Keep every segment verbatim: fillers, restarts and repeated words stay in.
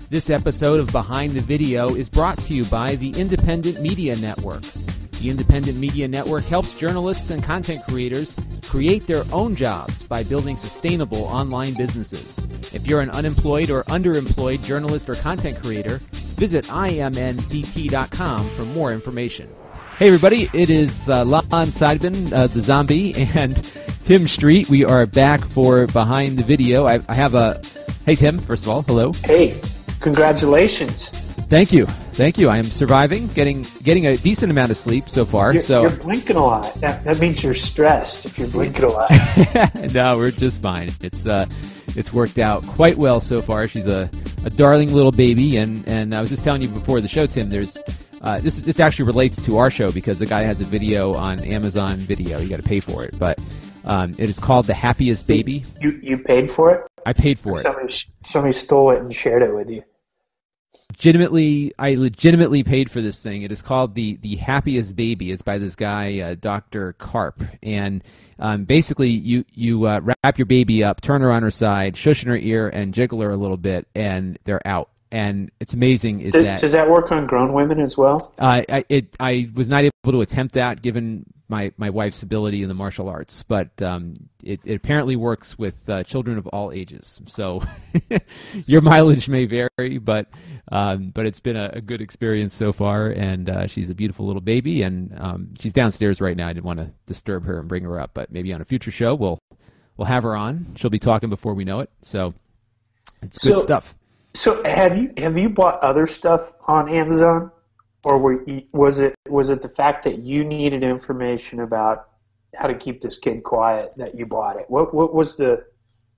This episode of Behind the Video is brought to you by the Independent Media Network. The Independent Media Network helps journalists and content creators create their own jobs by building sustainable online businesses. If you're an unemployed or underemployed journalist or content creator, visit I M N C T dot com for more information. Hey everybody, it is uh, Lon Seidman, uh, the zombie, and Tim Street. We are back for Behind the Video. I, I have a... Hey Tim, first of all, hello. Hey, congratulations. Thank you. Thank you. I am surviving, getting getting a decent amount of sleep so far. You're, so you're blinking a lot. That, that means you're stressed if you're blinking a lot. No, we're just fine. It's uh, it's worked out quite well so far. She's a, a darling little baby, and, and I was just telling you before the show, Tim, there's uh, this this actually relates to our show because the guy has a video on Amazon Video. You got to pay for it, but um, it is called The Happiest Baby. You you paid for it? I paid for somebody, it. Somebody stole it and shared it with you. Legitimately, I legitimately paid for this thing. It is called the the Happiest Baby. It's by this guy, uh, Doctor Karp, and um, basically you you uh, wrap your baby up, turn her on her side, shush in her ear, and jiggle her a little bit, and they're out. And it's amazing. Is does, that does that work on grown women as well? Uh, I it I was not able to attempt that given my, my wife's ability in the martial arts, but um, it, it apparently works with uh, children of all ages. So your mileage may vary, but um, but it's been a, a good experience so far, and uh, she's a beautiful little baby, and um, she's downstairs right now. I didn't want to disturb her and bring her up, but maybe on a future show we'll we'll have her on. She'll be talking before we know it, so it's good so, stuff. So have you have you bought other stuff on Amazon? Or were you, was it was it the fact that you needed information about how to keep this kid quiet that you bought it? What what was the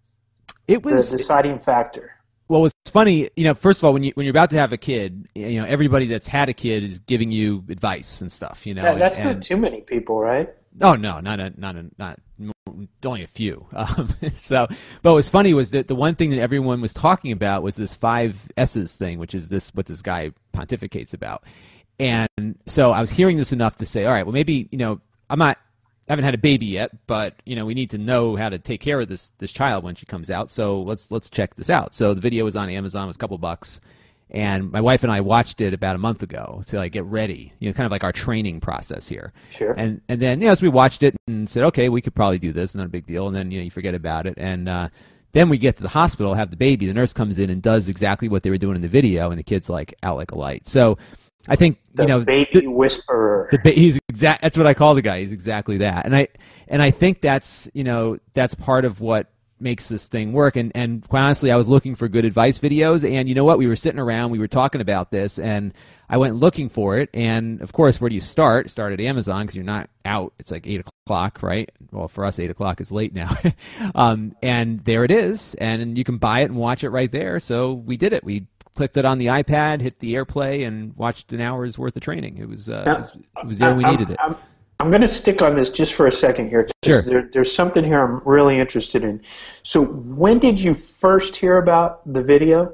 it was the deciding factor? Well, it's funny, you know. First of all, when you when you're about to have a kid, you know, everybody that's had a kid is giving you advice and stuff. You know, that, that's and, not and, too many people, right? Oh no, not a, not a, not only a few. Um, so, but what was funny was that the one thing that everyone was talking about was this five S's thing, which is this what this guy pontificates about. And so I was hearing this enough to say, all right, well, maybe, you know, I'm not, I haven't had a baby yet, but, you know, we need to know how to take care of this this child when she comes out. So let's let's check this out. So the video was on Amazon, it was a couple bucks. And my wife and I watched it about a month ago to like get ready, you know, kind of like our training process here. Sure. And and then, you know, as we watched it and said, okay, we could probably do this, not a big deal. And then, you know, you forget about it. And uh, then we get to the hospital, have the baby. The nurse comes in and does exactly what they were doing in the video, and the kid's like out like a light. So I think the you know baby the, whisperer. The ba- he's exact. That's what I call the guy. He's exactly that. And I and I think that's you know that's part of what makes this thing work. And and quite honestly, I was looking for good advice videos. And you know what? We were sitting around, we were talking about this, and I went looking for it. And of course, where do you start? Start at Amazon because you're not out. It's like eight o'clock, right? Well, for us, eight o'clock is late now. um, and there it is, and you can buy it and watch it right there. So we did it. We clicked it on the iPad, hit the AirPlay, and watched an hour's worth of training. It was, uh, now, it, was it was there when we I'm, needed it. I'm, I'm going to stick on this just for a second here. Sure. There, there's something here I'm really interested in. So when did you first hear about the video?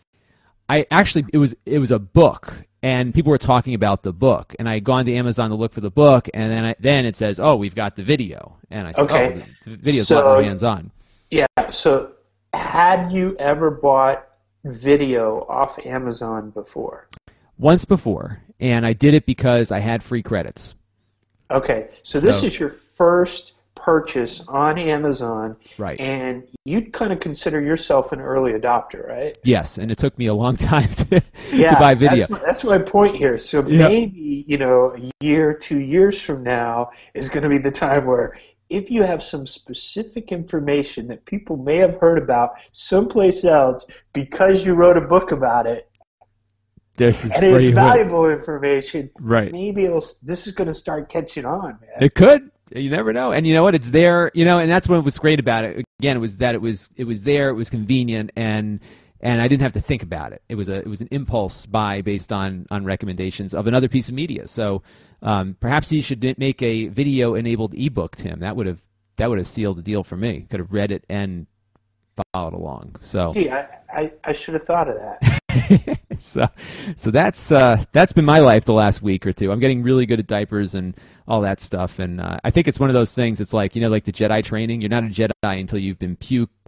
I actually, it was it was a book, and people were talking about the book, and I had gone to Amazon to look for the book, and then I, then it says, oh, we've got the video. And I said, okay. oh, the, the video's so, a lot more hands-on. Yeah, so had you ever bought video off Amazon before? Once before, and I did it because I had free credits. Okay, so, so this is your first purchase on Amazon, right? And you'd kind of consider yourself an early adopter, right? Yes, and it took me a long time to, yeah, to buy video. That's my, that's my point here. So yep. maybe, you know, a year, two years from now is going to be the time where if you have some specific information that people may have heard about someplace else because you wrote a book about it, this is and it's valuable would. information, right? Maybe it'll, this is going to start catching on, man. It could. You never know. And you know what? It's there. You know, and that's what was great about it. Again, it was that it was it was there. It was convenient, and and I didn't have to think about it. It was a it was an impulse buy based on on recommendations of another piece of media. So um, perhaps you should make a video enabled ebook, Tim. That would have that would have sealed the deal for me. Could have read it and followed along. So gee, I, I, I should have thought of that. so so that's uh, that's been my life the last week or two. I'm getting really good at diapers and all that stuff, and uh, I think it's one of those things. It's like, you know, like the Jedi training. You're not a Jedi until you've been puked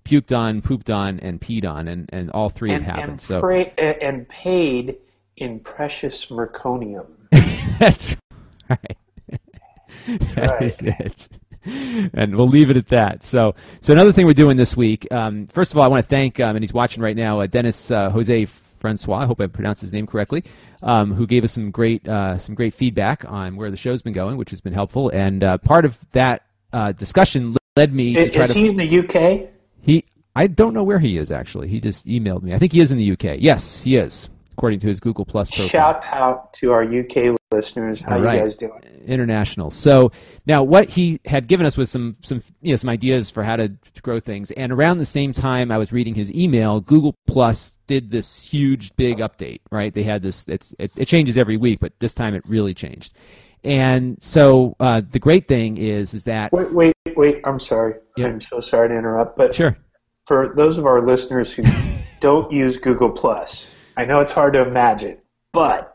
puked on, pooped on, and peed on, and, and all three and, have happened. And, so pra- and paid in precious merconium. That's right. That's That right. is it. And we'll leave it at that. So, so another thing we're doing this week. Um, first of all, I want to thank, um, and he's watching right now, uh, Dennis uh, Jose Francois. I hope I pronounced his name correctly. Um, who gave us some great, uh, some great feedback on where the show's been going, which has been helpful. And uh, part of that uh, discussion led me Is, to try is to. he in the U K? He, I don't know where he is actually. He just emailed me. I think he is in the U K. Yes, he is, according to his Google Plus profile. Shout out to our U K listeners. How All you right. guys doing? International. So now what he had given us was some some you know some ideas for how to grow things. And around the same time I was reading his email, Google Plus did this huge big update, right? They had this it's it, it changes every week, but this time it really changed. And so uh, the great thing is is that Wait, wait, wait. I'm sorry. Yeah. I'm so sorry to interrupt. But Sure. for those of our listeners who don't use Google Plus, I know it's hard to imagine, but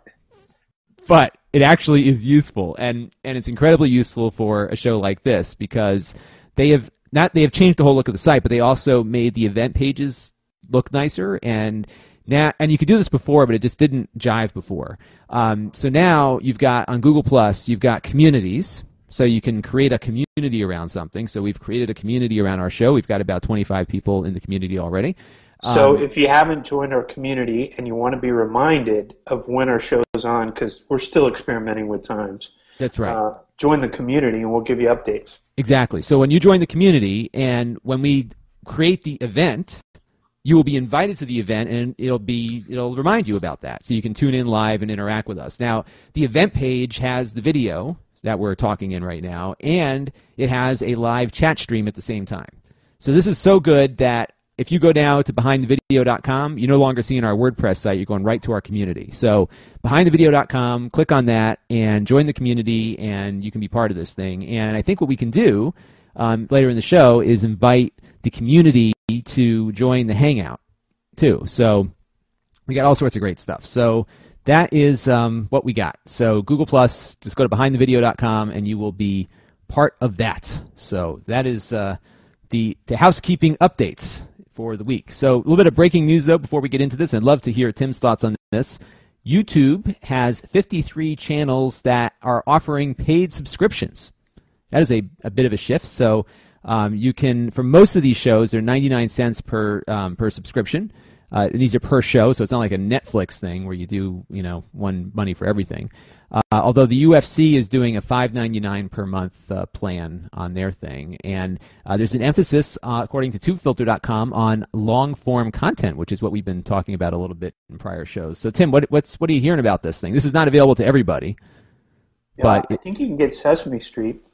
But it actually is useful, and, and it's incredibly useful for a show like this because they have not they have changed the whole look of the site, but they also made the event pages look nicer. And now, and you could do this before, but it just didn't jive before. Um, so now you've got on Google Plus, you've got communities, so you can create a community around something. So we've created a community around our show. We've got about twenty-five people in the community already. So Um, if you haven't joined our community and you want to be reminded of when our show is on, because we're still experimenting with times, that's right. uh, join the community and we'll give you updates. Exactly. So when you join the community and when we create the event, you will be invited to the event and it'll be it'll remind you about that. So you can tune in live and interact with us. Now, the event page has the video that we're talking in right now, and it has a live chat stream at the same time. So this is so good that if you go now to behind the video dot com, you're no longer seeing our WordPress site. You're going right to our community. So behind the video dot com, click on that and join the community, and you can be part of this thing. And I think what we can do um, later in the show is invite the community to join the Hangout too. So we got all sorts of great stuff. So that is um, what we got. So Google Plus, just go to behind the video dot com, and you will be part of that. So that is uh, the, the housekeeping updates for the week. So a little bit of breaking news, though, before we get into this. I'd love to hear Tim's thoughts on this. YouTube has fifty-three channels that are offering paid subscriptions. That is a, a bit of a shift. So um, you can, for most of these shows, they're ninety-nine cents per um, per subscription. Uh, and these are per show, so it's not like a Netflix thing where you do, you know, one money for everything. Uh, although the U F C is doing a five ninety-nine per month uh, plan on their thing, and uh, there's an emphasis, uh, according to tube filter dot com, on long-form content, which is what we've been talking about a little bit in prior shows. So, Tim, what what's what are you hearing about this thing? This is not available to everybody, Yeah, but I it, think you can get Sesame Street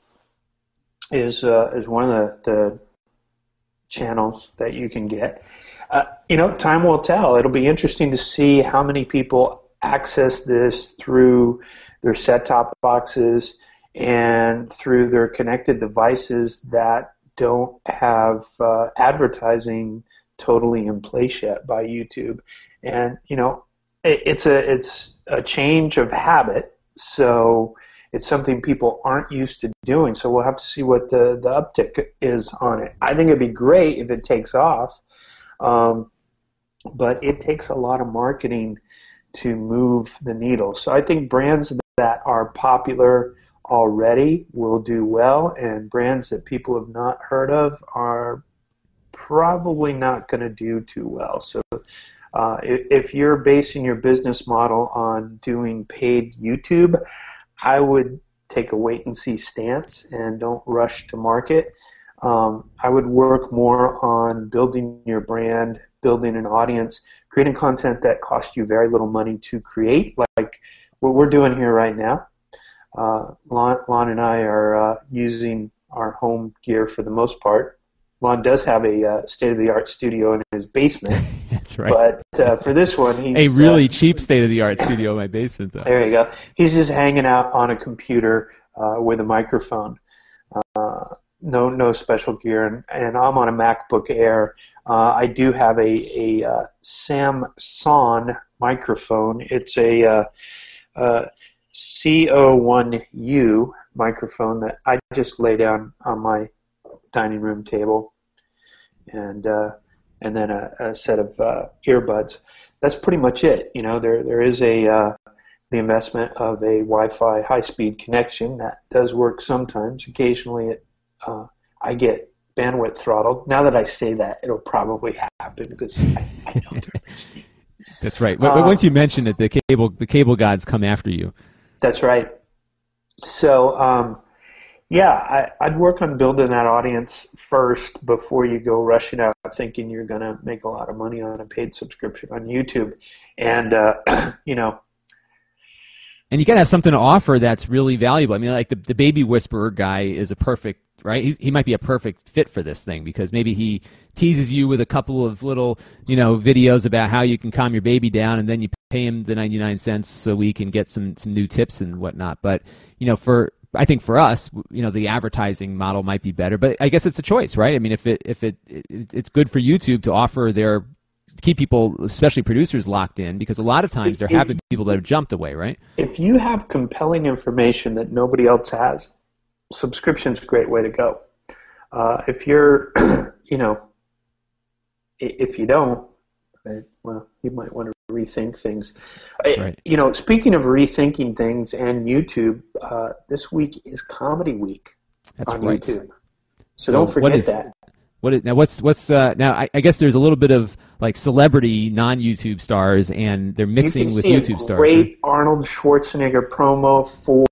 is uh, is one of the, the channels that you can get. Uh, you know, time will tell. It'll be interesting to see how many people access this through their set-top boxes and through their connected devices that don't have uh, advertising totally in place yet by YouTube. And you know, it, it's a it's a change of habit, so it's something people aren't used to doing. So we'll have to see what the the uptick is on it. I think it'd be great if it takes off, um, but it takes a lot of marketing to move the needle. So I think brands that are popular already will do well, and brands that people have not heard of are probably not going to do too well. So uh, if, if you're basing your business model on doing paid YouTube, I would take a wait-and-see stance and don't rush to market. Um, I would work more on building your brand, building an audience, creating content that costs you very little money to create, like what we're doing here right now. Uh, Lon, Lon and I are uh, using our home gear for the most part. Lon does have a uh, state-of-the-art studio in his basement. that's right. But uh, for this one, he's a really uh, cheap state-of-the-art studio in my basement, though. There you go. He's just hanging out on a computer uh, with a microphone. Uh, no, no special gear, and, and I'm on a MacBook Air. Uh, I do have a a uh, Samsung microphone. It's a uh, uh, C O one U microphone that I just lay down on my dining room table. and uh, and then a, a set of uh, earbuds. That's pretty much it. You know, there there is a uh, the investment of a Wi-Fi high-speed connection that does work sometimes. Occasionally, it uh, I get bandwidth throttled. Now that I say that, it'll probably happen because I, I know they're listening. That's right. But, but once you mention it, the cable the cable gods come after you. That's right. So, um, yeah, I, I'd work on building that audience first before you go rushing out thinking you're going to make a lot of money on a paid subscription on YouTube. And, uh, you know. And you got to have something to offer that's really valuable. I mean, like the, the Baby Whisperer guy is a perfect, right? He's, he might be a perfect fit for this thing because maybe he teases you with a couple of little, you know, videos about how you can calm your baby down, and then you pay him the ninety-nine cents so we can get some, some new tips and whatnot. But, you know, for I think for us, you know, the advertising model might be better. But I guess it's a choice, right? I mean, if it if it, it it's good for YouTube to offer their keep people, especially producers, locked in, because a lot of times there have been people that have jumped away, right? If you have compelling information that nobody else has, subscription's a great way to go. Uh, if you're, you know, if you don't, well, you might want to rethink things. Right. You know, speaking of rethinking things and YouTube, uh, this week is Comedy Week That's on right. YouTube. So So, don't forget what is, that. What is, now? What's what's uh, now? I, I guess there's a little bit of like celebrity non-YouTube stars, and they're mixing you with see YouTube a stars. Great Right? Arnold Schwarzenegger promo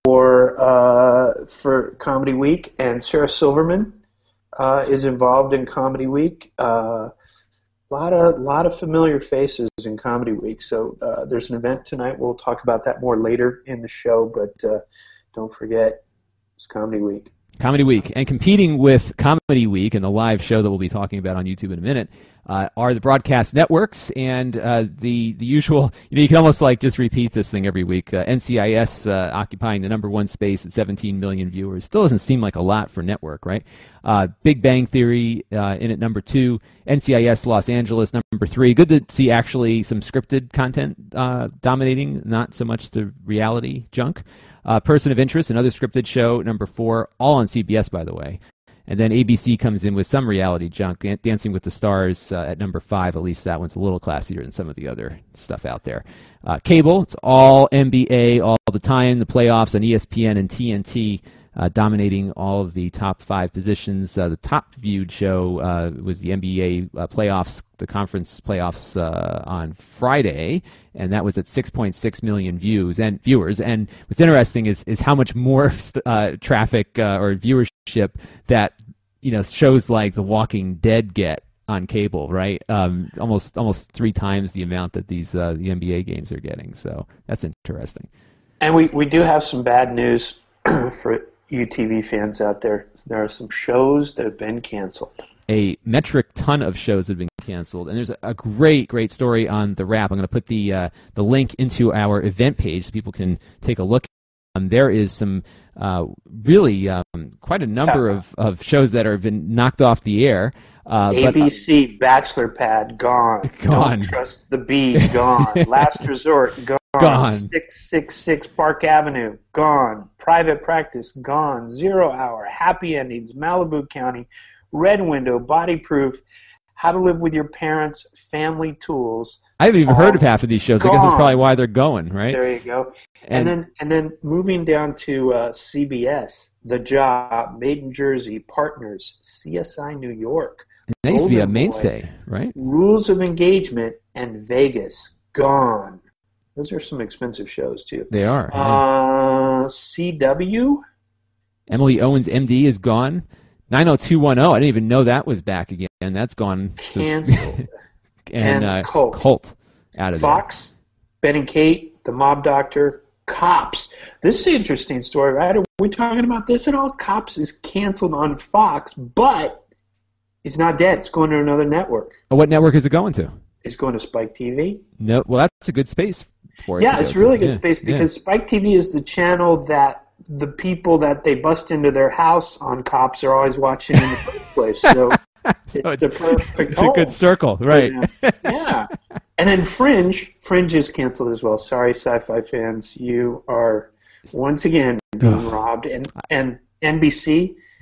for uh, for Comedy Week, and Sarah Silverman uh, is involved in Comedy Week. Uh, A lot of lot of familiar faces in Comedy Week. So uh, there's an event tonight. We'll talk about that more later in the show, but uh, don't forget, it's Comedy Week. Comedy Week. And competing with Comedy Week and the live show that we'll be talking about on YouTube in a minute uh, are the broadcast networks and uh, the the usual, you know, you can almost like just repeat this thing every week. Uh, N C I S uh, occupying the number one space at seventeen million viewers. Still doesn't seem like a lot for network, right? Uh, Big Bang Theory uh, in at number two. N C I S Los Angeles number three. Good to see actually some scripted content uh, dominating, not so much the reality junk. Uh, Person of Interest, another scripted show, number four, all on C B S, by the way. And then A B C comes in with some reality junk, Dancing with the Stars uh, at number five. At least that one's a little classier than some of the other stuff out there. Uh, cable, it's all N B A all the time, the playoffs on E S P N and T N T. Uh, dominating all of the top five positions. Uh, the top viewed show uh, was the N B A uh, playoffs, the conference playoffs uh, on Friday, and that was at six point six million views and viewers. And what's interesting is is how much more uh, traffic uh, or viewership that you know shows like The Walking Dead get on cable, right? Um, almost almost three times the amount that these uh, the N B A games are getting. So that's interesting. And we, we do have some bad news for you T V fans out there. There are some shows that have been canceled. A metric ton of shows have been canceled, and there's a, a great, great story on The Wrap. I'm going to put the uh, the link into our event page so people can take a look. Um, there is some uh, really um, quite a number of, of shows that have been knocked off the air. Uh, A B C, but, uh, Bachelor Pad, gone. Gone. Don't Trust the Bee, gone. Last Resort, gone. Gone. six six six Park Avenue, gone. Private Practice, gone. Zero Hour, Happy Endings, Malibu County, Red Window, Body Proof, How to Live with Your Parents, Family Tools. I haven't even heard of half of these shows. Gone. I guess that's probably why they're going, right? There you go. And, And, then and then moving down to uh, C B S, The Job, Made in Jersey, Partners, C S I New York. that used to be a Golden mainstay, Boy, right? Rules of Engagement, and Vegas, gone. Those are some expensive shows, too. They are. Yeah. Uh, C W? Emily Owens, M D, is gone. nine oh two one oh, I didn't even know that was back again. That's gone. So- Canceled. and And uh, Cult. Cult out of Fox, Ben and Kate, The Mob Doctor, Cops. This is an interesting story, right? Are we talking about this at all? Cops is canceled on Fox, but it's not dead. It's going to another network. there. Oh, what network is it going to? It's going to Spike T V. No, well, that's a good space for it. Yeah, to it's go really to. good Yeah, space yeah. because Spike T V is the channel that the people that they bust into their house on Cops are always watching in the first place. So, So it's, it's, the perfect it's a good home. circle, right? Yeah. Yeah. And then Fringe. Fringe is canceled as well. Sorry, sci-fi fans. You are once again being robbed. And, and N B C,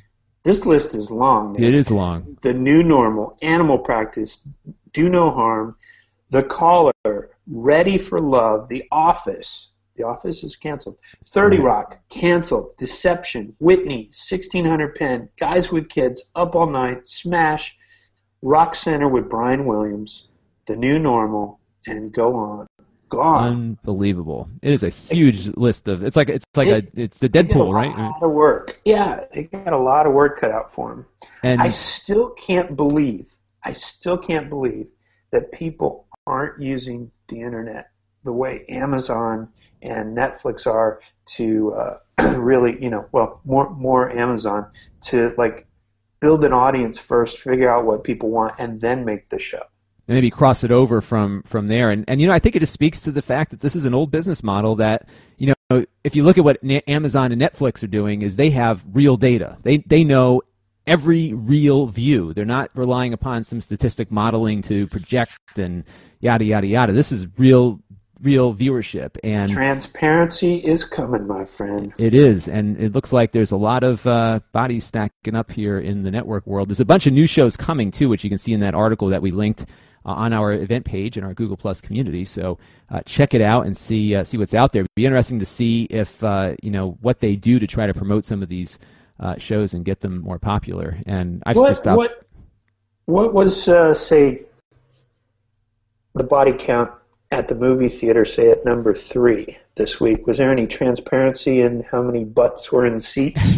This list is long. Nick. It is long. The New Normal, Animal Practice, Do No Harm, The Caller, Ready for Love, The Office. The Office is canceled. thirty Rock, canceled. Deception, Whitney, sixteen hundred Pen, Guys with Kids, Up All Night, Smash, Rock Center with Brian Williams, The New Normal, and Go On. Go On. Unbelievable. It is a huge it, list of. It's like it's like it, a it's the Deadpool, right? A lot of work. Yeah, they got a lot of work cut out for them. And I still can't believe. I still can't believe that people aren't using the internet the way Amazon and Netflix are to uh, really, you know, well, more more Amazon to like build an audience first, figure out what people want, and then make the show. And maybe cross it over from from there. And and you know, I think it just speaks to the fact that this is an old business model that, you know, if you look at what Amazon and Netflix are doing, is they have real data. They they know every real view. They're not relying upon some statistic modeling to project and yada yada yada. This is real real viewership, and transparency is coming, my friend. It is, and it looks like there's a lot of uh, bodies stacking up here in the network world. There's a bunch of new shows coming too, which you can see in that article that we linked uh, on our event page in our Google Plus community. So uh, check it out and see uh, see what's out there. It'd be interesting to see if uh, you know what they do to try to promote some of these uh, shows and get them more popular. And I've what, just stopped. What what was uh, say the body count at the movie theater, say at number three this week? Was there any transparency in how many butts were in seats?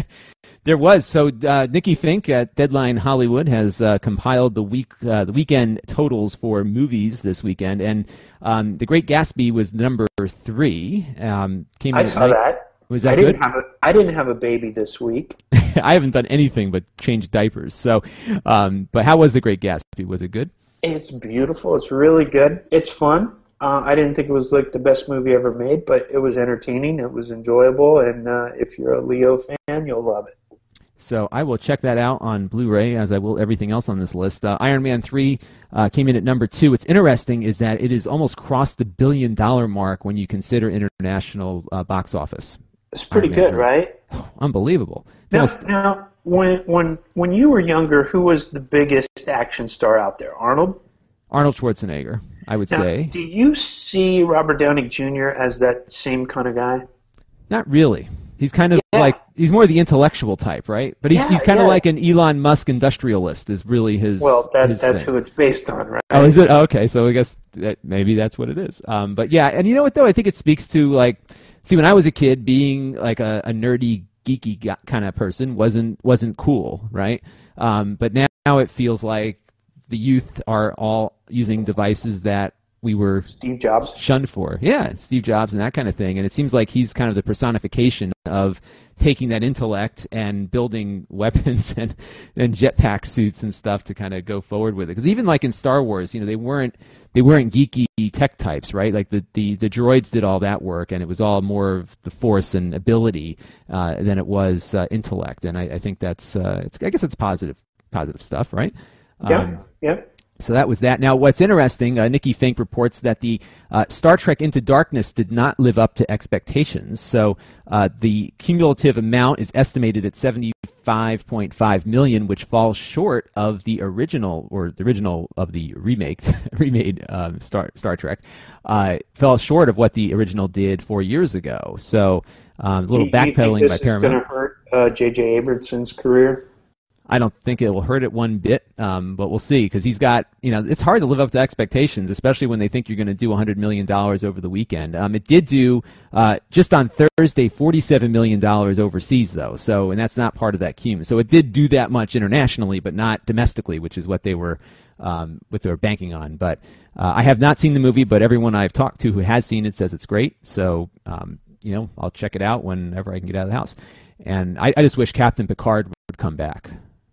There was. So uh, Nikki Fink at Deadline Hollywood has uh, compiled the week uh, the weekend totals for movies this weekend, and um, The Great Gatsby was number three. Um, came in I saw that. Was that I didn't good? Have a, I didn't have a baby this week. I haven't done anything but change diapers. So, um, but how was The Great Gatsby? Was it good? It's beautiful. It's really good. It's fun. Uh, I didn't think it was like the best movie ever made, but it was entertaining. It was enjoyable, and uh, if you're a Leo fan, you'll love it. So I will check that out on Blu-ray, as I will everything else on this list. Uh, Iron Man three uh, came in at number two. What's interesting is that it has almost crossed the billion-dollar mark when you consider international uh, box office. It's pretty good, three. Right? Unbelievable. It's now, almost... now when, when, when you were younger, who was the biggest action star out there? Arnold? Arnold Schwarzenegger, I would now, say. Do you see Robert Downey Junior as that same kind of guy? Not really. He's kind of yeah. like, he's more the intellectual type, right? But he's yeah, he's kind yeah. of like an Elon Musk industrialist is really his Well, that, his that's thing. who it's based on, right? Oh, is it? Oh, okay, so I guess that maybe that's what it is. Um, but yeah, and you know what, though? I think it speaks to, like, see, when I was a kid, being like a, a nerdy, geeky kind of person wasn't wasn't cool, right? Um, but now, now it feels like the youth are all using devices that we were Steve Jobs shunned for. Yeah, Steve Jobs and that kind of thing. And it seems like he's kind of the personification of taking that intellect and building weapons and, and jetpack suits and stuff to kind of go forward with it. Because even like in Star Wars, you know, they weren't they weren't geeky tech types, right? Like the, the, the droids did all that work, and it was all more of the force and ability uh, than it was uh, intellect. And I, I think that's uh, it's, I guess it's positive positive stuff, right? Yeah, um, yeah. So that was that. Now, what's interesting, uh, Nikki Fink reports that the uh, Star Trek Into Darkness did not live up to expectations. So uh, the cumulative amount is estimated at seventy-five point five million dollars, which falls short of the original, or the original of the remake, remade um, Star Star Trek, uh, fell short of what the original did four years ago. So um, a little do, backpedaling do you think by this Paramount. is going to hurt uh, J J Abramson's career? I don't think it will hurt it one bit, um, but we'll see, because he's got, you know, it's hard to live up to expectations, especially when they think you're going to do one hundred million dollars over the weekend. Um, it did do, uh, just on Thursday, forty-seven million dollars overseas, though, so, and that's not part of that cum. So it did do that much internationally, but not domestically, which is what they were, um, what they were banking on. But uh, I have not seen the movie, but everyone I've talked to who has seen it says it's great, so, um, you know, I'll check it out whenever I can get out of the house. And I, I just wish Captain Picard would come back.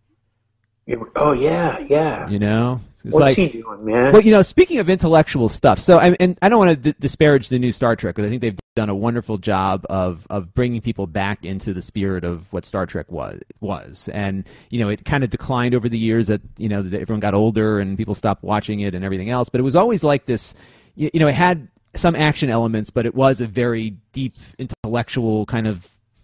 Oh yeah, yeah. You know, it's what's like, he doing, man? Well, you know, speaking of intellectual stuff, so I, and I don't want to d- disparage the new Star Trek, because I think they've done a wonderful job of of bringing people back into the spirit of what Star Trek was. Was, and you know, it kind of declined over the years that you know that everyone got older and people stopped watching it and everything else. But it was always like this. You, you know, it had some action elements, but it was a very deep intellectual kind of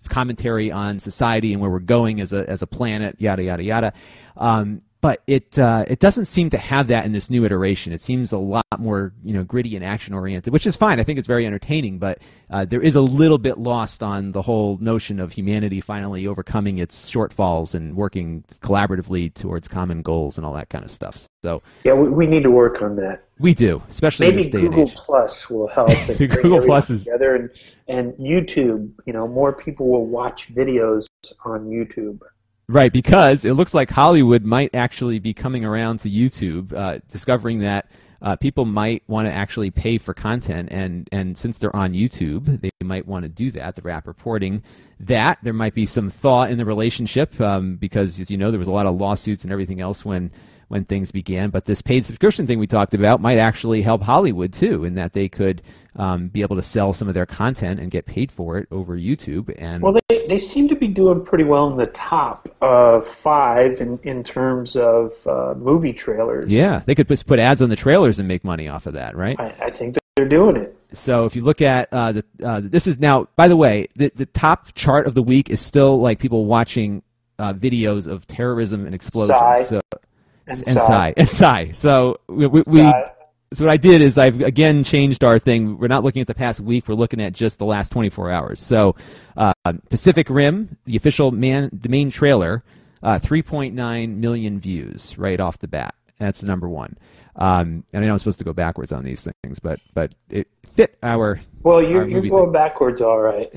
commentary on society and where we're going as a as a planet, yada yada yada. Um, but it uh, it doesn't seem to have that in this new iteration. It seems a lot more, you know, gritty and action oriented, which is fine. I think it's very entertaining, but uh, there is a little bit lost on the whole notion of humanity finally overcoming its shortfalls and working collaboratively towards common goals and all that kind of stuff. So yeah, we, we need to work on that. We do, especially maybe in this day Google and age. Plus will help. Google Plus is together, and and YouTube. You know, more people will watch videos on YouTube. Right, because it looks like Hollywood might actually be coming around to YouTube, uh, discovering that uh, people might want to actually pay for content, and, and since they're on YouTube, they might want to do that. The app reporting that there might be some thaw in the relationship, um, because, as you know, there was a lot of lawsuits and everything else when when things began. But this paid subscription thing we talked about might actually help Hollywood too, in that they could um, be able to sell some of their content and get paid for it over YouTube. And well, they they seem to be doing pretty well in the top uh, five in in terms of uh, movie trailers. Yeah, they could just put ads on the trailers and make money off of that, right? I, I think that they're doing it. So if you look at uh, the uh, this is now, by the way, the the top chart of the week is still like people watching uh, videos of terrorism and explosions. Sigh. So. And, and sigh. sigh and sigh. So we, we, we so what I did is I've again changed our thing. We're not looking at the past week. We're looking at just the last twenty-four hours. So uh, Pacific Rim, the official man, the main trailer, uh, three point nine million views right off the bat. That's number one. Um, and I know I'm supposed to go backwards on these things, but but it fit our. Well, you're our you're movie going thing. backwards, all right.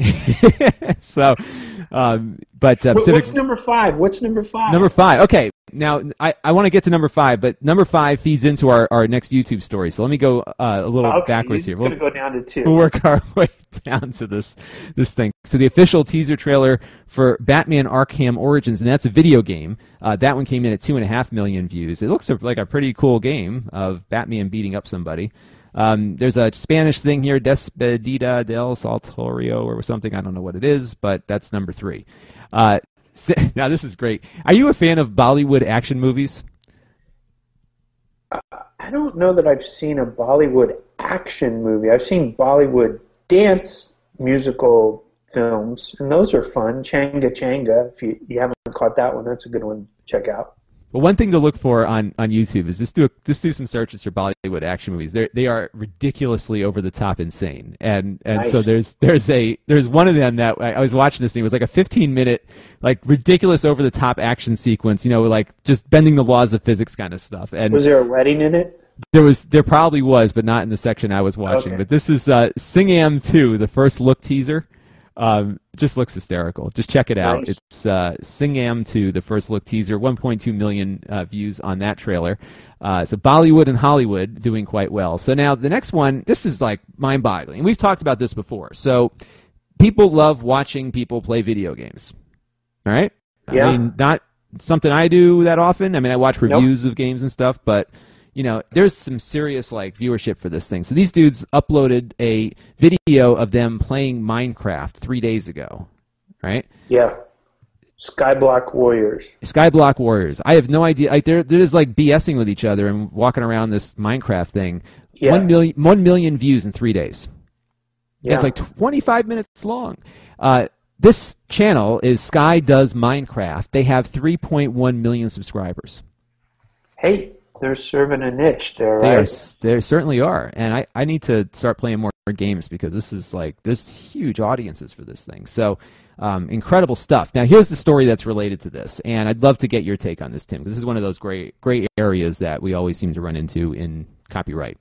so, um, but uh, Pacific. What's number five? What's number five? Number five. Okay. Now, I, I want to get to number five, but number five feeds into our, our next YouTube story. So let me go uh, a little okay, backwards you're here. We'll going to go down to two. We'll work our way down to this this thing. So the official teaser trailer for Batman Arkham Origins, and that's a video game. Uh, that one came in at two and a half million views. It looks like a pretty cool game of Batman beating up somebody. Um, there's a Spanish thing here, Despedida del Soltorio or something. I don't know what it is, but that's number three. Uh, Now, this is great. Are you a fan of Bollywood action movies? I don't know that I've seen a Bollywood action movie. I've seen Bollywood dance musical films, and those are fun. Changa Changa, if you, you haven't caught that one, that's a good one to check out. Well, one thing to look for on, on YouTube is just do a, just do some searches for Bollywood action movies. They they are ridiculously over the top insane, and and Nice. so there's there's a there's one of them that I, I was watching this thing. It was like a fifteen minute like ridiculous over the top action sequence. You know, like just bending the laws of physics kind of stuff. And Was there a wedding in it? there was there probably was, but not in the section I was watching. Okay. But this is uh, Singam two, the first look teaser. Um, just looks hysterical. Just check it out. Nice. It's uh, Singam two, the first look teaser. one point two million uh, views on that trailer. Uh, so Bollywood and Hollywood doing quite well. So now the next one, this is like mind-boggling. And we've talked about this before. So people love watching people play video games. All right? Yeah. I mean, not something I do that often. I mean, I watch Nope. reviews of games and stuff, but you know, there's some serious like viewership for this thing. So these dudes uploaded a video of them playing Minecraft three days ago, right? Yeah. Skyblock Warriors. Skyblock Warriors. I have no idea. Like they're they're just like BSing with each other and walking around this Minecraft thing. Yeah. One million one million views in three days. Yeah. It's like twenty-five minutes long. Uh, this channel is Sky Does Minecraft. They have three point one million subscribers. Hey, they're serving a niche there, They right? are, they certainly are, and I, I need to start playing more games because this is like there's huge audiences for this thing. So um, incredible stuff. Now here's the story that's related to this, and I'd love to get your take on this, Tim. Because this is one of those great great areas that we always seem to run into in copyright.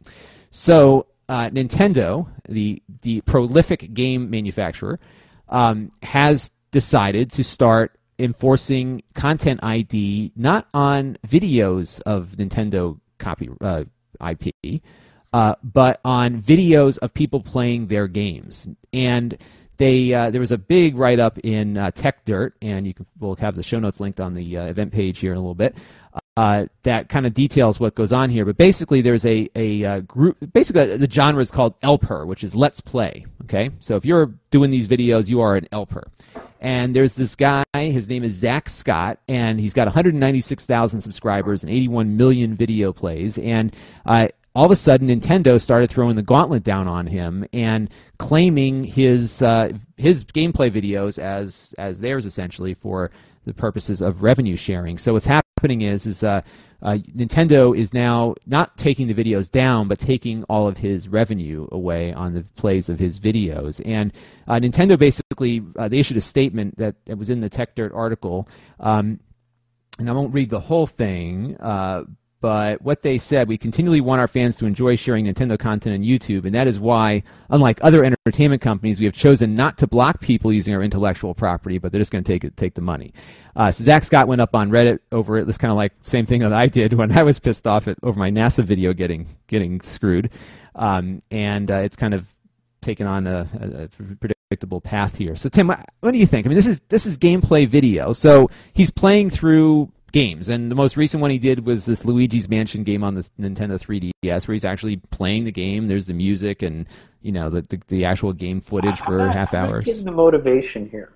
So uh, Nintendo, the the prolific game manufacturer, um, has decided to start enforcing content I D not on videos of Nintendo copy uh, I P, uh, but on videos of people playing their games. And they uh, there was a big write-up in uh, Tech Dirt, and you can we'll have the show notes linked on the uh, event page here in a little bit. Uh, that kind of details what goes on here, but basically there's a a uh, group. Basically, the genre is called L P E R, which is Let's Play. Okay, so if you're doing these videos, you are an L P E R. And there's this guy, his name is Zach Scott, and he's got one hundred ninety-six thousand subscribers and eighty-one million video plays. And uh, all of a sudden Nintendo started throwing the gauntlet down on him and claiming his uh, his gameplay videos as as theirs essentially for the purposes of revenue sharing. So what's happening is is uh, uh, Nintendo is now not taking the videos down, but taking all of his revenue away on the plays of his videos. And uh, Nintendo basically uh, they issued a statement that, that was in the Tech Dirt article, um, and I won't read the whole thing. Uh, But what they said, we continually want our fans to enjoy sharing Nintendo content on YouTube, and that is why, unlike other entertainment companies, we have chosen not to block people using our intellectual property, but they're just going to take it, take the money. Uh, so Zach Scott went up on Reddit over it. It's kind of like same thing that I did when I was pissed off at, over my NASA video getting getting screwed, um, and uh, it's kind of taken on a, a predictable path here. So Tim, what do you think? I mean, this is this is gameplay video, so he's playing through games, and the most recent one he did was this Luigi's Mansion game on the Nintendo three D S, where he's actually playing the game. There's the music and you know the the, the actual game footage for I'm half not, hours. I'm getting the motivation here.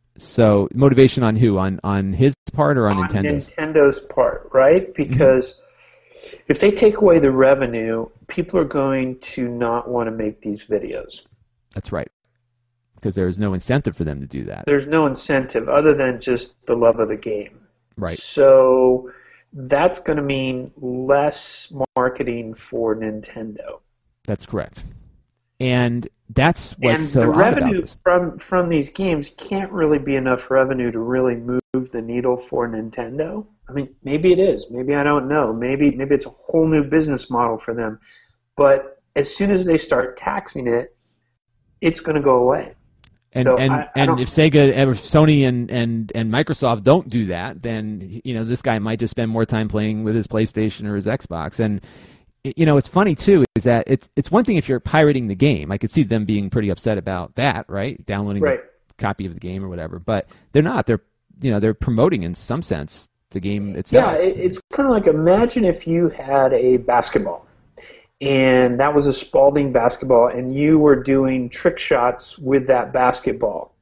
So motivation on who? On on his part or on, on Nintendo's? Nintendo's part, right? Because mm-hmm. if they take away the revenue, people are going to not want to make these videos. That's right. Because there's no incentive for them to do that. There's no incentive other than just the love of the game. Right. So that's going to mean less marketing for Nintendo. That's correct. And that's what's and so the odd revenue about this. from from these games can't really be enough revenue to really move the needle for Nintendo. I mean, maybe it is. Maybe I don't know. Maybe maybe it's a whole new business model for them. But as soon as they start taxing it, it's going to go away. And so and, I, I and if Sega, if Sony, and, and, and Microsoft don't do that, then you know this guy might just spend more time playing with his PlayStation or his Xbox. And you know, it's funny too is that it's it's one thing if you're pirating the game. I could see them being pretty upset about that, right? Downloading right. a copy of the game or whatever. But they're not. They're you know they're promoting in some sense the game itself. Yeah, it, it's kind of like imagine if you had a basketball. And that was a Spalding basketball, and you were doing trick shots with that basketball.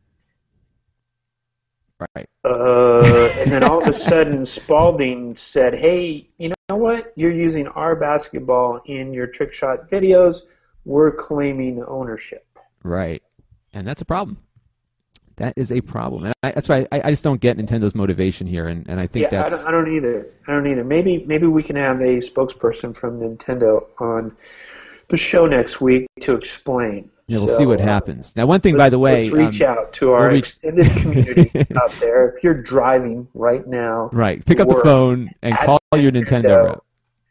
Right. Uh, and then all of a sudden, Spalding said, hey, you know what? You're using our basketball in your trick shot videos. We're claiming ownership. Right. And that's a problem. That is a problem. And I, that's why I, I just don't get Nintendo's motivation here, and, and I think yeah, that's... I don't, I don't either. I don't either. Maybe maybe we can have a spokesperson from Nintendo on the show next week to explain. Yeah, we'll so, see what uh, happens. Now, one thing, by the way... Let's reach um, out to our we'll reach... extended community out there. If you're driving right now... Right. Pick up the phone and call your Nintendo, Nintendo rep.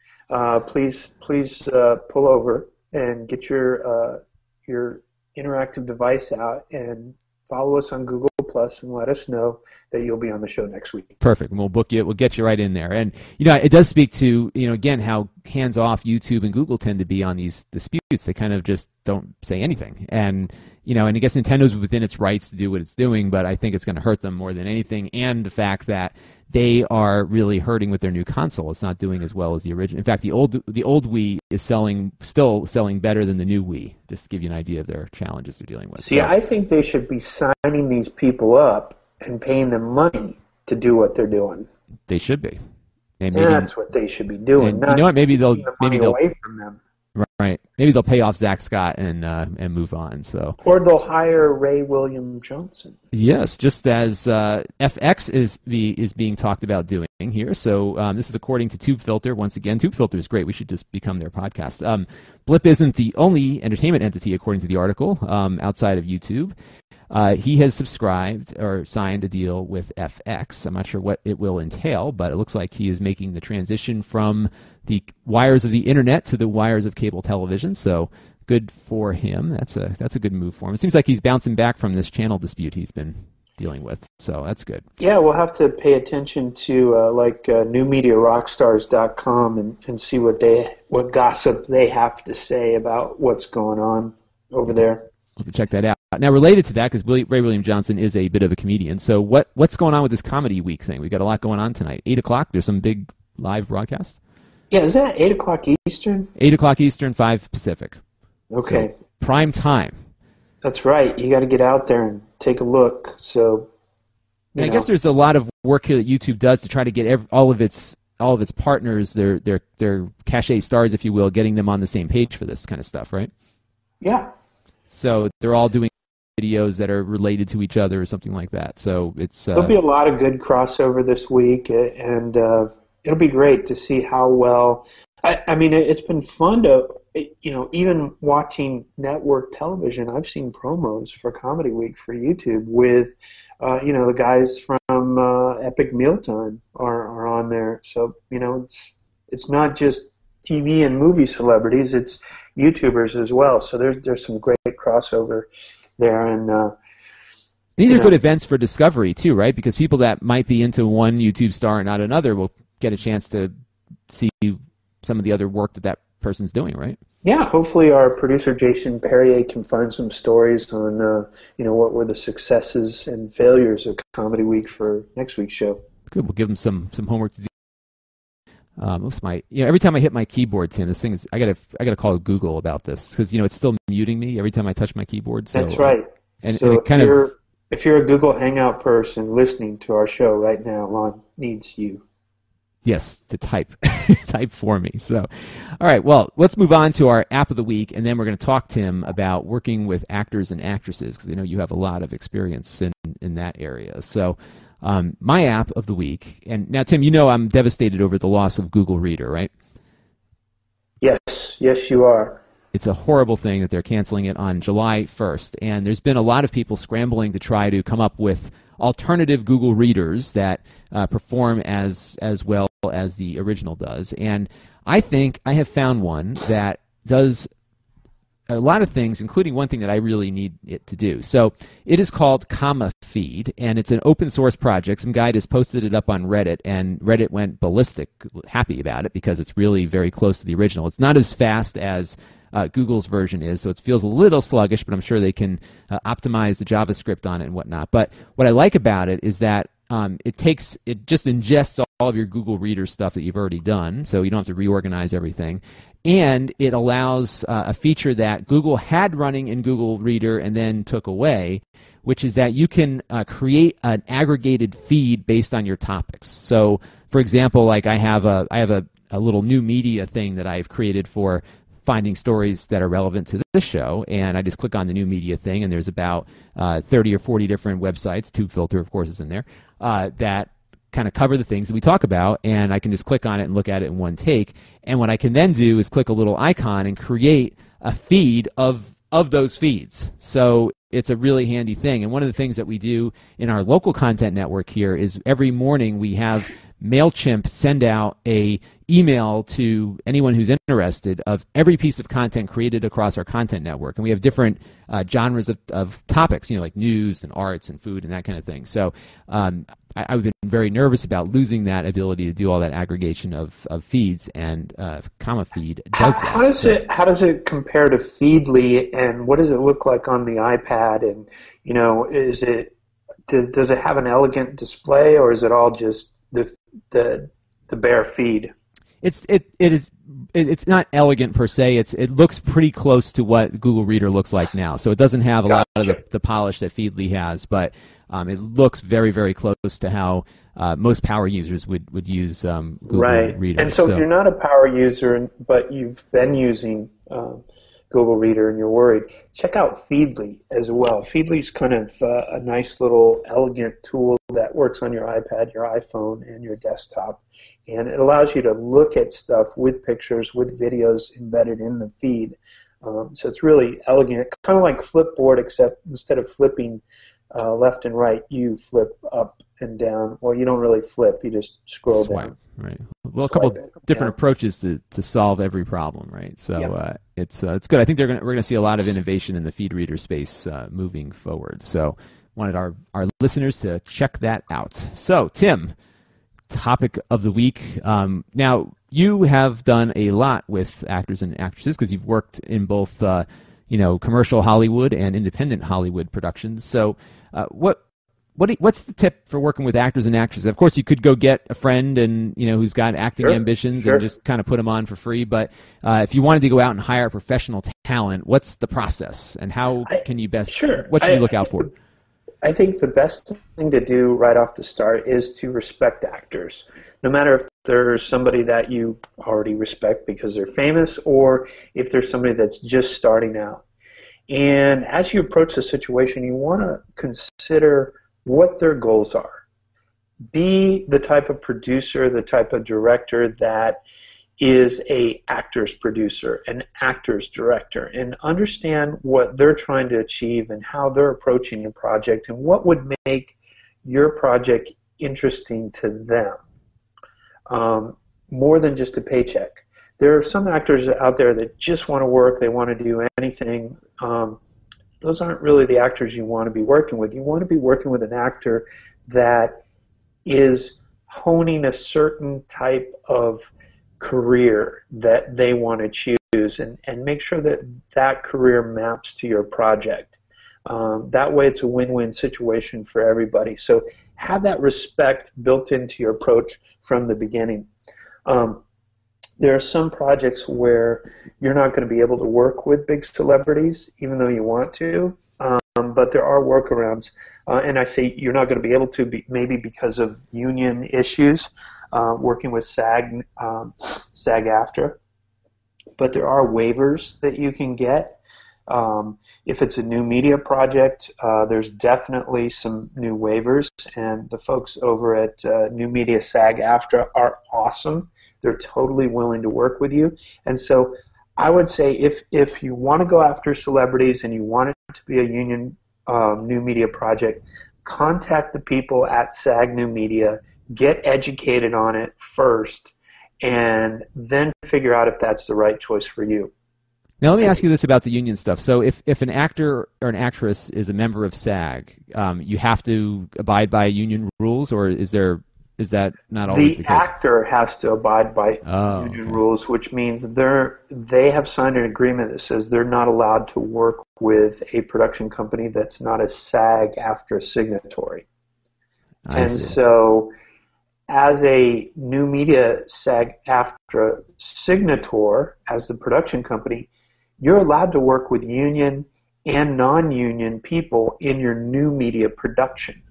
Uh, please please uh, pull over and get your uh, your interactive device out and follow us on Google Plus and let us know that you'll be on the show next week. Perfect. We'll book you. We'll get you right in there. And you know, it does speak to you know again how hands-off YouTube and Google tend to be on these disputes. They kind of just don't say anything. And you know, and I guess Nintendo's within its rights to do what it's doing, but I think it's going to hurt them more than anything. And the fact that they are really hurting with their new console. It's not doing as well as the original. In fact, the old the old Wii is selling still selling better than the new Wii. Just to give you an idea of their challenges they're dealing with. See, so, I think they should be signing these people up and paying them money to do what they're doing. They should be. And maybe, that's what they should be doing. And not you know what? Maybe they'll the maybe they'll away from them. Right. Maybe they'll pay off Zach Scott and uh, and move on. So. Or they'll hire Ray William Johnson. Yes, just as uh, F X is the is being talked about doing here. So um, this is according to TubeFilter. Once again, TubeFilter is great. We should just become their podcast. Um, Blip isn't the only entertainment entity, according to the article, um, outside of YouTube. Uh, he has subscribed or signed a deal with F X. I'm not sure what it will entail, but it looks like he is making the transition from the wires of the internet to the wires of cable television. So good for him. That's a that's a good move for him. It seems like he's bouncing back from this channel dispute he's been dealing with. So that's good. Yeah, we'll have to pay attention to uh, like uh, new media rockstars dot com and, and see what they what gossip they have to say about what's going on over there. We'll have to check that out. Now, related to that, because Ray William Johnson is a bit of a comedian, so what what's going on with this Comedy Week thing? We've got a lot going on tonight. eight o'clock, there's some big live broadcast? Yeah, is that eight o'clock Eastern? eight o'clock Eastern, five Pacific. Okay. So, prime time. That's right. You got to get out there and take a look. So, and I guess there's a lot of work here that YouTube does to try to get every, all of its all of its partners, their their their cachet stars, if you will, getting them on the same page for this kind of stuff, right? Yeah. So they're all doing videos that are related to each other or something like that. So it's uh, there'll be a lot of good crossover this week, and uh, it'll be great to see how well. I, I mean, it's been fun to, you know, even watching network television. I've seen promos for Comedy Week for YouTube with, uh, you know, the guys from uh, Epic Mealtime are, are on there. So you know, it's it's not just T V and movie celebrities; it's YouTubers as well. So there's there's some great crossover there, and uh, these are know. good events for discovery too, right? Because people that might be into one YouTube star and not another will get a chance to see some of the other work that that person's doing, right? Yeah, hopefully our producer Jason Perrier can find some stories on, uh, you know, what were the successes and failures of Comedy Week for next week's show. Good, we'll give them some some homework to do. Um, oops, my, you know, every time I hit my keyboard, Tim, this thing is, I gotta, I gotta call Google about this because, you know, it's still muting me every time I touch my keyboard. So, That's right. Uh, and, so and it kind if you're, of, if you're a Google Hangout person listening to our show right now, Lon needs you. yes, to type, type for me. So, all right, well, let's move on to our app of the week, and then we're going to talk, Tim, about working with actors and actresses because I know you have a lot of experience in, in that area. So, um, my app of the week, and now, Tim, you know I'm devastated over the loss of Google Reader, right? Yes, yes, you are. It's a horrible thing that they're canceling it on July first, and there's been a lot of people scrambling to try to come up with alternative Google Readers that uh, perform as as well as the original does. And I think I have found one that does a lot of things, including one thing that I really need it to do. So it is called Comma Feed, and it's an open source project. Some guy just posted it up on Reddit, and Reddit went ballistic, happy about it, because it's really very close to the original. It's not as fast as uh, Google's version is, so it feels a little sluggish, but I'm sure they can uh, optimize the JavaScript on it and whatnot. But what I like about it is that um, it takes, it just ingests all of your Google Reader stuff that you've already done, so you don't have to reorganize everything. And it allows uh, a feature that Google had running in Google Reader and then took away, which is that you can uh, create an aggregated feed based on your topics. So, for example, like I have a I have a, a little new media thing that I've created for finding stories that are relevant to this show, and I just click on the new media thing, and there's about uh, thirty or forty different websites. TubeFilter, of course, is in there uh, that kind of cover the things that we talk about, and I can just click on it and look at it in one take. And what I can then do is click a little icon and create a feed of of those feeds. So it's a really handy thing. And one of the things that we do in our local content network here is every morning we have MailChimp send out a email to anyone who's interested of every piece of content created across our content network. And we have different uh, genres of, of topics, you know, like news and arts and food and that kind of thing. So um, I, I've been very nervous about losing that ability to do all that aggregation of, of feeds, and uh, Comma Feed does how, that. How does it how does it compare to Feedly, and what does it look like on the iPad? And you know, is it does does it have an elegant display, or is it all just the the the bare feed? It's it it is it, it's not elegant per se. It's it looks pretty close to what Google Reader looks like now. So it doesn't have a Gotcha. lot of the, the polish that Feedly has, but um, it looks very very close to how uh, most power users would would use um, Google right. Reader. And so, so if you're not a power user, but you've been using um, Google Reader and you're worried, check out Feedly as well. Feedly's kind of uh, a nice little elegant tool that works on your iPad, your iPhone, and your desktop. And it allows you to look at stuff with pictures, with videos embedded in the feed. Um, so it's really elegant, kind of like Flipboard, except instead of flipping uh, left and right, you flip up and down. Well, you don't really flip, you just scroll Swipe, down. right. Well, a Swipe couple it, different yeah. approaches to, to solve every problem, right? So Yep. uh, it's uh, it's good. I think they're gonna, we're going to see a lot of innovation in the feed reader space uh, moving forward. So wanted our, our listeners to check that out. So, Tim, topic of the week. Um, now, you have done a lot with actors and actresses because you've worked in both, uh, you know, commercial Hollywood and independent Hollywood productions. So, uh, what what do, what's the tip for working with actors and actresses? Of course, you could go get a friend and you know who's got acting Sure, ambitions sure. and just kind of put them on for free. But uh, if you wanted to go out and hire professional talent, what's the process and how I, can you best? sure. What should I, you look out for? I think the best thing to do right off the start is to respect actors. No matter if there's somebody that you already respect because they're famous, or if there's somebody that's just starting out. And as you approach the situation, you want to consider what their goals are. Be the type of producer, the type of director that is a actor's producer, an actor's director, and understand what they're trying to achieve and how they're approaching the project and what would make your project interesting to them, um, more than just a paycheck. There are some actors out there that just want to work, they want to do anything. Um, those aren't really the actors you want to be working with. You want to be working with an actor that is honing a certain type of career that they want to choose, and, and make sure that that career maps to your project. Um, that way it's a win-win situation for everybody. So have that respect built into your approach from the beginning. Um, there are some projects where you're not going to be able to work with big celebrities, even though you want to, um, but there are workarounds. Uh, and I say you're not going to be able to, be, maybe because of union issues, Uh, working with SAG, um, SAG-AFTRA, but there are waivers that you can get. Um, if it's a new media project, uh, there's definitely some new waivers, and the folks over at uh, New Media SAG-AFTRA are awesome. They're totally willing to work with you, and so I would say if if you want to go after celebrities and you want it to be a union um, new media project, contact the people at SAG New Media. Get educated on it first, and then figure out if that's the right choice for you. Now, let me ask you this about the union stuff. So if, if an actor or an actress is a member of SAG, um, you have to abide by union rules, or is there is that not always the, the case? The actor has to abide by oh, union okay. rules, which means they're they have signed an agreement that says they're not allowed to work with a production company that's not a SAG-AFTRA signatory. I and see. so as a New Media SAG-AFTRA signator, as the production company, you're allowed to work with union and non-union people in your new media production.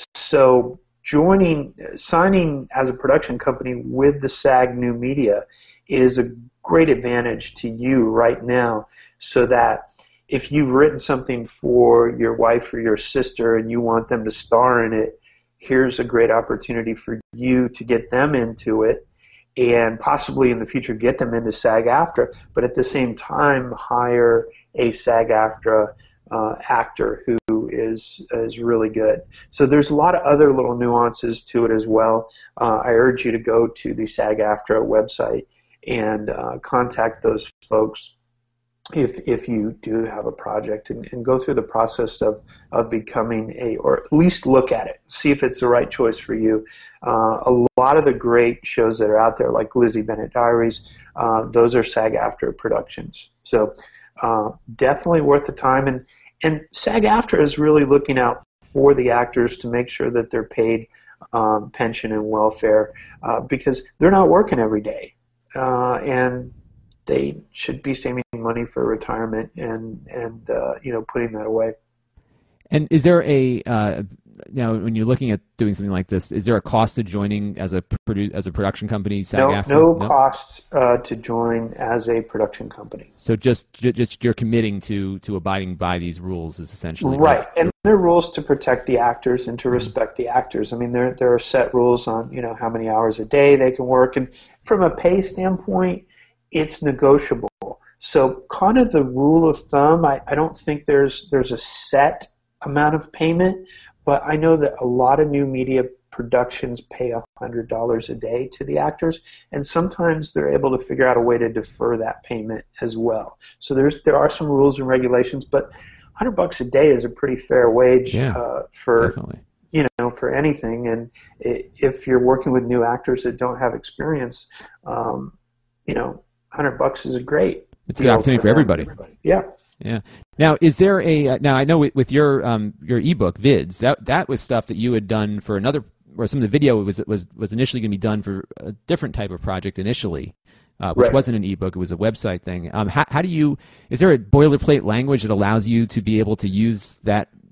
So joining, signing as a production company with the SAG New Media is a great advantage to you right now, so that if you've written something for your wife or your sister and you want them to star in it, here's a great opportunity for you to get them into it and possibly in the future get them into SAG-AFTRA, but at the same time hire a SAG-AFTRA uh, actor who is is really good. So there's a lot of other little nuances to it as well. Uh, I urge you to go to the SAG-AFTRA website and uh, contact those folks if if you do have a project, and, and go through the process of, of becoming a, or at least look at it, see if it's the right choice for you. Uh, a lot of the great shows that are out there, like Lizzie Bennett Diaries, uh, those are SAG-AFTRA productions. So uh, definitely worth the time. And, and SAG-AFTRA is really looking out for the actors to make sure that they're paid um, pension and welfare, uh, because they're not working every day. Uh, and they should be saving money for retirement and, and uh, you know, putting that away. And is there a, uh, you know, when you're looking at doing something like this, is there a cost to joining as a produ- as a production company? No, no, no costs uh, to join as a production company. So just just you're committing to to abiding by these rules is essentially right. And there are rules to protect the actors and to respect the actors. I mean, there there are set rules on, you know, how many hours a day they can work, and from a pay standpoint, it's negotiable. So kind of the rule of thumb, I, I don't think there's there's a set amount of payment, but I know that a lot of new media productions pay one hundred dollars a day to the actors, and sometimes they're able to figure out a way to defer that payment as well. So there's there are some rules and regulations, but one hundred bucks a day is a pretty fair wage yeah, uh, for definitely. you know, for anything. And if you're working with new actors that don't have experience, um, you know, one hundred bucks is a great. It's a good opportunity for, for everybody. everybody. Yeah. Yeah. Now, is there a uh, now? I know with, with your um, your ebook Vids, that that was stuff that you had done for another, or some of the video was was was initially going to be done for a different type of project initially, uh, which right. wasn't an ebook; it was a website thing. Um, how, how do you? Is there a boilerplate language that allows you to be able to use that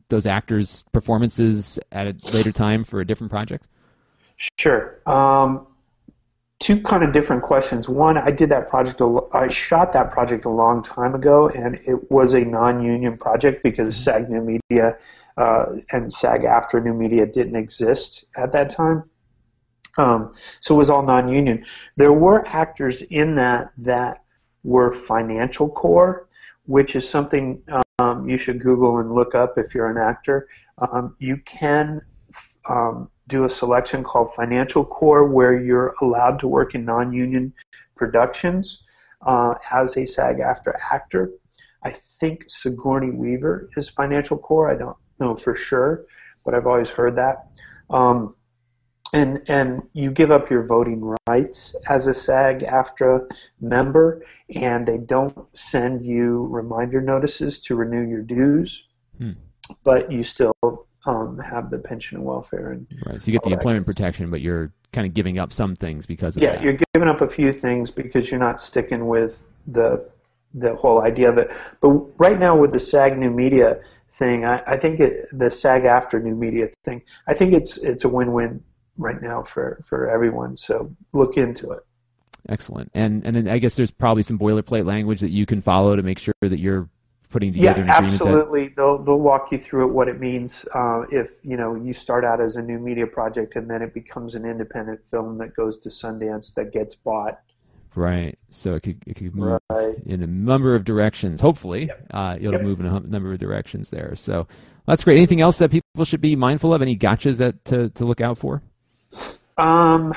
those actors' performances at a later time for a different project? Sure. Um, two kind of different questions. One, I did that project, a, I shot that project a long time ago, and it was a non-union project because SAG New Media uh, and SAG-AFTRA New Media didn't exist at that time. Um, so it was all non-union. There were actors in that that were financial core, which is something um, you should Google and look up if you're an actor. Um, you can um, do a selection called financial core where you're allowed to work in non-union productions uh, as a SAG-AFTRA actor. I think Sigourney Weaver is financial core. I don't know for sure, but I've always heard that. Um, and and you give up your voting rights as a SAG-AFTRA member, and they don't send you reminder notices to renew your dues, hmm. but you still um, have the pension and welfare. And right, so you get the employment protection, but you're kind of giving up some things because of yeah, that. Yeah, you're giving up a few things because you're not sticking with the the whole idea of it. But right now with the SAG New Media thing, I, I think it, the SAG-AFTRA New Media thing, I think it's it's a win-win right now for, for everyone, so look into it. Excellent. And and then I guess there's probably some boilerplate language that you can follow to make sure that you're putting together yeah, an agreement. Absolutely. That... They'll they'll walk you through it, what it means uh, if you know you start out as a new media project and then it becomes an independent film that goes to Sundance that gets bought. Right. So it could it could move right. in a number of directions. Hopefully, yep. uh, it'll yep. move in a number of directions there. So that's great. Anything else that people should be mindful of? Any gotchas that to to look out for? Um,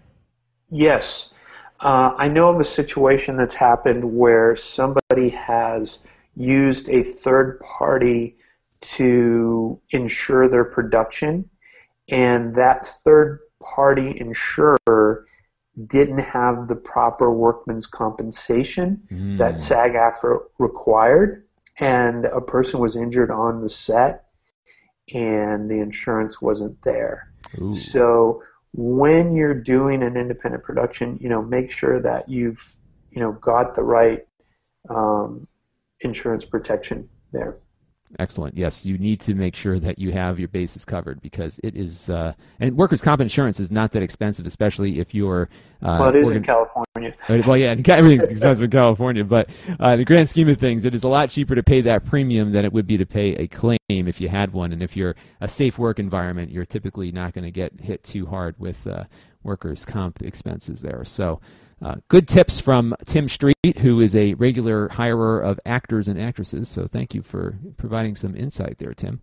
yes. Uh, I know of a situation that's happened where somebody has used a third party to insure their production, and that third party insurer didn't have the proper workman's compensation mm. that SAG-AFTRA required, and a person was injured on the set, and the insurance wasn't there. Ooh. So when you're doing an independent production, you know, make sure that you've, you know, got the right um, insurance protection there. Excellent. Yes, you need to make sure that you have your bases covered because it is, uh, and workers' comp insurance is not that expensive, especially if you're. Uh, well, it is organ- in California. Well, yeah, everything's expensive in California, but uh, in the grand scheme of things, it is a lot cheaper to pay that premium than it would be to pay a claim if you had one. And if you're a safe work environment, you're typically not going to get hit too hard with uh, workers' comp expenses there. So. Uh, good tips from Tim Street, who is a regular hirer of actors and actresses. So thank you for providing some insight there, Tim.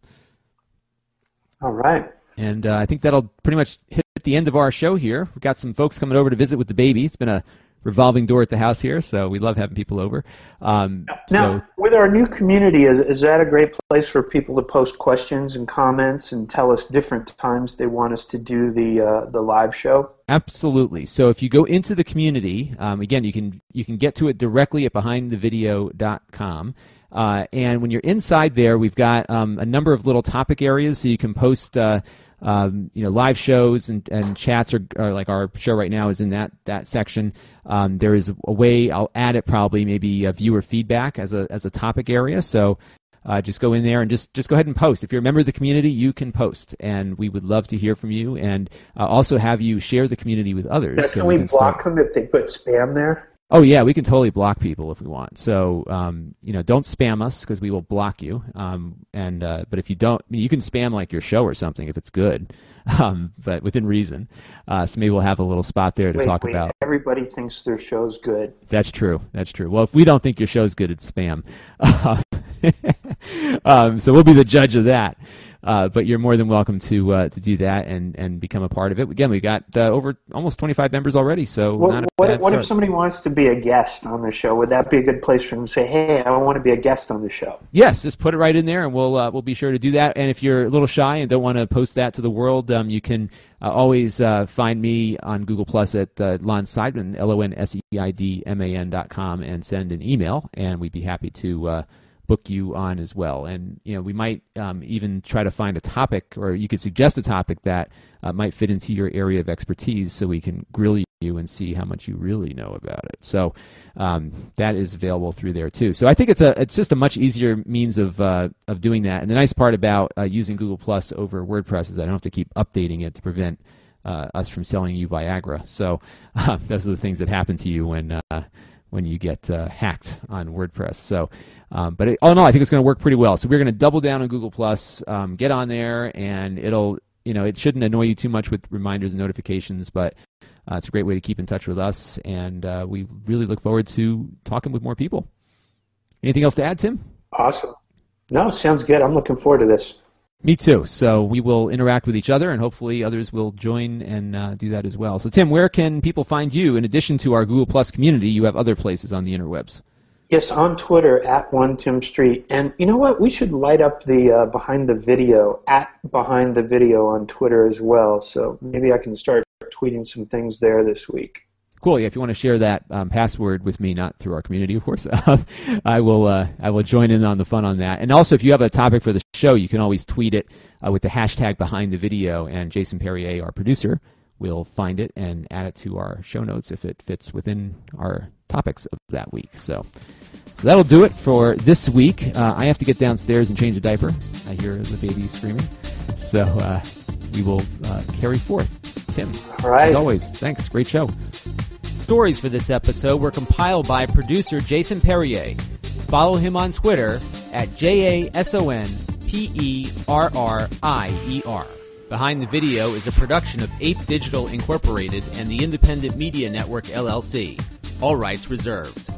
All right. And uh, I think that'll pretty much hit the end of our show here. We've got some folks coming over to visit with the baby. It's been a revolving door at the house here, so we love having people over. Um, now, so, with our new community, is, is that a great place for people to post questions and comments and tell us different times they want us to do the uh, the live show? Absolutely. So if you go into the community, um, again, you can you can get to it directly at behind the video dot com. Uh, and when you're inside there, we've got um, a number of little topic areas, so you can post uh, Um, you know, live shows and, and chats are, are like our show right now is in that that section. Um, there is a way I'll add it probably maybe a viewer feedback as a as a topic area. So uh, just go in there and just just go ahead and post. If you're a member of the community, you can post, and we would love to hear from you and uh, also have you share the community with others. Now, so can we, we can block start... them if they put spam there? Oh yeah, we can totally block people if we want. So um, you know, don't spam us because we will block you. Um, and uh, but if you don't, I mean, you can spam like your show or something if it's good, um, but within reason. Uh, so maybe we'll have a little spot there to wait, talk wait, about. Everybody thinks their show's good. That's true. That's true. Well, if we don't think your show's good, it's spam. um, so we'll be the judge of that. Uh, but you're more than welcome to uh, to do that and, and become a part of it. Again, we've got uh, over almost twenty-five members already, so what, not a what, bad what start. if somebody wants to be a guest on the show? Would that be a good place for them to say, hey, I want to be a guest on the show? Yes, just put it right in there, and we'll uh, we'll be sure to do that. And if you're a little shy and don't want to post that to the world, um, you can uh, always uh, find me on Google Plus at uh, Lon Seidman, L O N S E I D M A N dot com, and send an email, and we'd be happy to uh, book you on as well. And you know, we might um, even try to find a topic, or you could suggest a topic that uh, might fit into your area of expertise, so we can grill you you and see how much you really know about it. So um, that is available through there too. So I think it's a it's just a much easier means of uh, of doing that. And the nice part about uh, using Google Plus over WordPress is I don't have to keep updating it to prevent uh, us from selling you Viagra. So uh, those are the things that happen to you when uh, when you get uh, hacked on WordPress. So, um, but it, all in all, I think it's going to work pretty well. So we're going to double down on Google Plus, um, get on there, and it'll you know it shouldn't annoy you too much with reminders and notifications, but Uh, it's a great way to keep in touch with us, and uh, we really look forward to talking with more people. Anything else to add, Tim? Awesome. No, sounds good. I'm looking forward to this. Me too. So we will interact with each other, and hopefully others will join and uh, do that as well. So, Tim, where can people find you? In addition to our Google Plus community, you have other places on the interwebs. Yes, on Twitter, at one Tim Street. And you know what? We should light up the uh, Behind the Video, at Behind the Video on Twitter as well. So maybe I can start tweeting some things there this week. Cool. Yeah, if you want to share that um, password with me, not through our community, of course, I will. Uh, I will join in on the fun on that. And also, if you have a topic for the show, you can always tweet it uh, with the hashtag Behind the Video, and Jason Perrier, our producer, will find it and add it to our show notes if it fits within our topics of that week. So, so that'll do it for this week. Uh, I have to get downstairs and change a diaper. I hear the baby screaming. So uh, we will uh, carry forth. Tim, all right. As always, thanks. Great show. Stories for this episode were compiled by producer Jason Perrier. Follow him on Twitter at J A S O N P E R R I E R. Behind the Video is a production of Ape Digital Incorporated and the Independent Media Network, L L C. All rights reserved.